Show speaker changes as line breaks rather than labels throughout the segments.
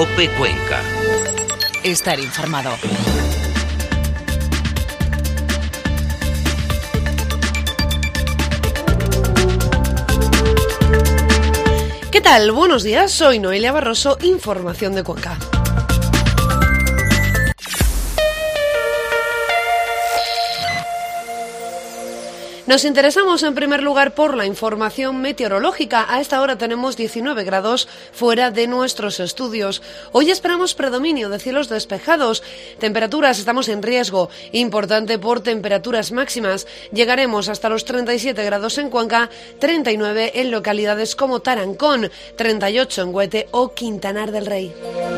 COPE Cuenca.
Estar informado.
¿Qué tal? Buenos días, soy Noelia Barroso, Información de Cuenca. Nos interesamos en primer lugar por la información meteorológica. A esta hora tenemos 19 grados fuera de nuestros estudios. Hoy esperamos predominio de cielos despejados. Temperaturas, estamos en riesgo importante por temperaturas máximas. Llegaremos hasta los 37 grados en Cuenca, 39 en localidades como Tarancón, 38 en Huete o Quintanar del Rey.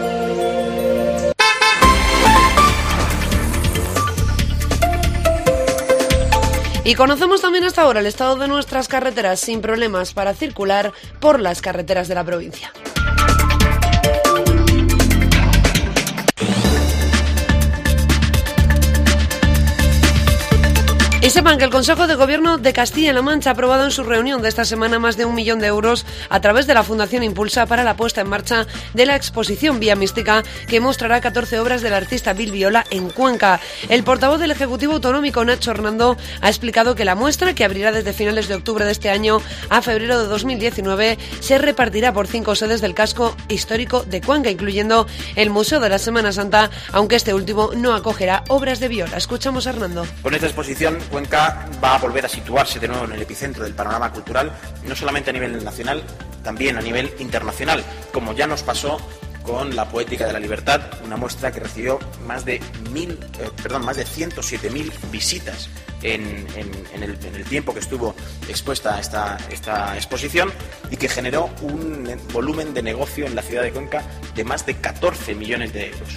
Y conocemos también hasta ahora el estado de nuestras carreteras sin problemas para circular por las carreteras de la provincia. Y sepan que el Consejo de Gobierno de Castilla-La Mancha ha aprobado en su reunión de esta semana más de 1 millón de euros a través de la Fundación Impulsa para la puesta en marcha de la exposición Vía Mística que mostrará 14 obras del artista Bill Viola en Cuenca. El portavoz del Ejecutivo Autonómico, Nacho Hernando, ha explicado que la muestra, que abrirá desde finales de octubre de este año a febrero de 2019, se repartirá por 5 sedes del casco histórico de Cuenca, incluyendo el Museo de la Semana Santa, aunque este último no acogerá obras de Viola. Escuchamos a Hernando.
Con esta exposición, Cuenca va a volver a situarse de nuevo en el epicentro del panorama cultural, no solamente a nivel nacional, también a nivel internacional, como ya nos pasó con la Poética de la Libertad, una muestra que recibió más de 107.000 visitas en el tiempo que estuvo expuesta esta exposición y que generó un volumen de negocio en la ciudad de Cuenca de más de 14 millones de euros.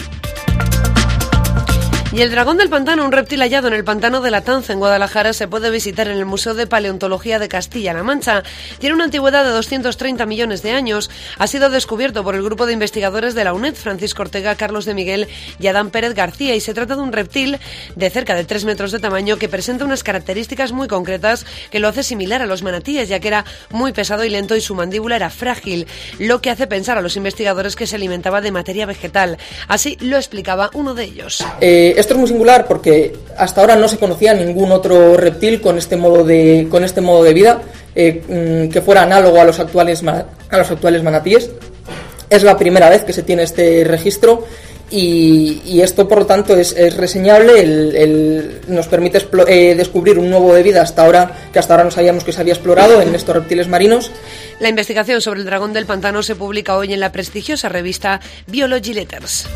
Y el dragón del pantano, un reptil hallado en el pantano de La Tanza, en Guadalajara, se puede visitar en el Museo de Paleontología de Castilla-La Mancha. Tiene una antigüedad de 230 millones de años. Ha sido descubierto por el grupo de investigadores de la UNED, Francisco Ortega, Carlos de Miguel y Adán Pérez García, y se trata de un reptil de cerca de 3 metros de tamaño que presenta unas características muy concretas que lo hace similar a los manatíes, ya que era muy pesado y lento y su mandíbula era frágil, lo que hace pensar a los investigadores que se alimentaba de materia vegetal. Así lo explicaba uno de ellos.
Esto es muy singular porque hasta ahora no se conocía ningún otro reptil con este modo de vida que fuera análogo a los actuales manatíes. Es la primera vez que se tiene este registro y esto, por lo tanto, es reseñable. Nos permite descubrir un nuevo de vida que hasta ahora no sabíamos que se había explorado en estos reptiles marinos.
La investigación sobre el dragón del pantano se publica hoy en la prestigiosa revista Biology Letters.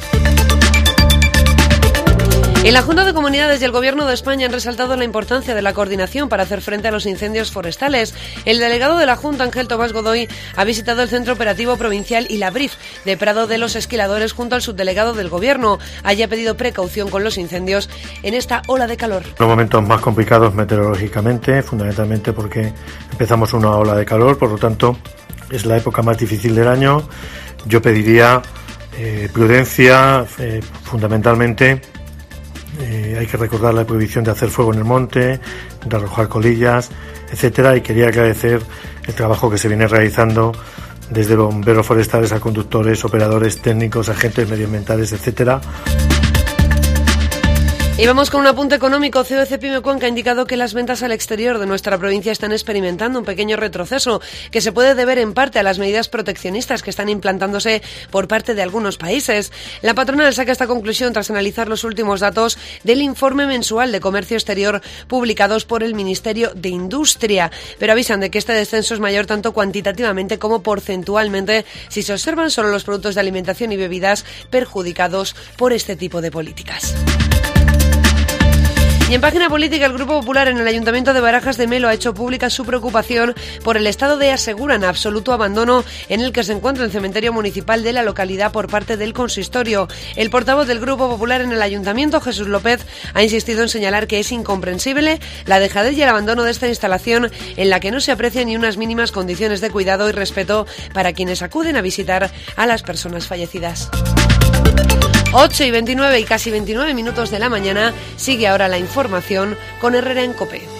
En la Junta de Comunidades y el Gobierno de España han resaltado la importancia de la coordinación para hacer frente a los incendios forestales. El delegado de la Junta, Ángel Tomás Godoy, ha visitado el Centro Operativo Provincial y la BRIF de Prado de los Esquiladores junto al subdelegado del Gobierno. Allí ha pedido precaución con los incendios en esta ola de calor.
Los momentos más complicados meteorológicamente, fundamentalmente porque empezamos una ola de calor, por lo tanto es la época más difícil del año. Yo pediría prudencia, fundamentalmente. Hay que recordar la prohibición de hacer fuego en el monte, de arrojar colillas, etcétera, y quería agradecer el trabajo que se viene realizando desde bomberos forestales a conductores, operadores técnicos, agentes medioambientales, etcétera.
Y vamos con un apunte económico. COC Pyme Cuenca ha indicado que las ventas al exterior de nuestra provincia están experimentando un pequeño retroceso que se puede deber en parte a las medidas proteccionistas que están implantándose por parte de algunos países. La patronal saca esta conclusión tras analizar los últimos datos del informe mensual de comercio exterior publicados por el Ministerio de Industria, pero avisan de que este descenso es mayor tanto cuantitativamente como porcentualmente si se observan solo los productos de alimentación y bebidas perjudicados por este tipo de políticas. Y en página política, el Grupo Popular en el Ayuntamiento de Barajas de Melo ha hecho pública su preocupación por el estado de, aseguran, absoluto abandono en el que se encuentra el cementerio municipal de la localidad por parte del consistorio. El portavoz del Grupo Popular en el Ayuntamiento, Jesús López, ha insistido en señalar que es incomprensible la dejadez y el abandono de esta instalación en la que no se aprecian ni unas mínimas condiciones de cuidado y respeto para quienes acuden a visitar a las personas fallecidas. 8:29 y casi 29 minutos de la mañana, sigue ahora la información con Herrera en COPE.